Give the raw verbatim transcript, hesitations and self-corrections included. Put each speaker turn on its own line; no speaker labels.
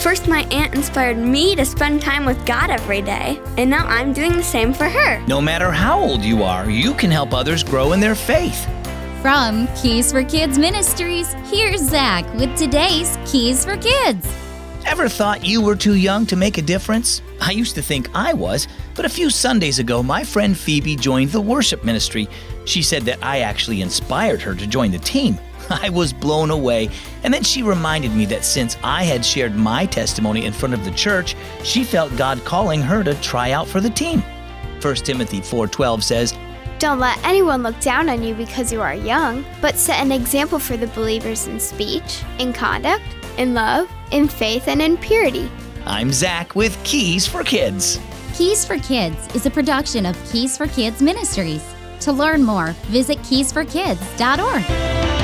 First, my aunt inspired me to spend time with God every day, and now I'm doing the same for her.
No matter how old you are, you can help others grow in their faith.
From Keys for Kids Ministries, here's Zach with today's Keys for Kids.
Ever thought you were too young to make a difference? I used to think I was, but a few Sundays ago, my friend Phoebe joined the worship ministry. She said that I actually inspired her to join the team. I was blown away, and then she reminded me that since I had shared my testimony in front of the church, she felt God calling her to try out for the team. First Timothy four twelve says,
"Don't let anyone look down on you because you are young, but set an example for the believers in speech, in conduct, in love, in faith, and in purity."
I'm Zach with Keys for Kids.
Keys for Kids is a production of Keys for Kids Ministries. To learn more, visit keys for kids dot org.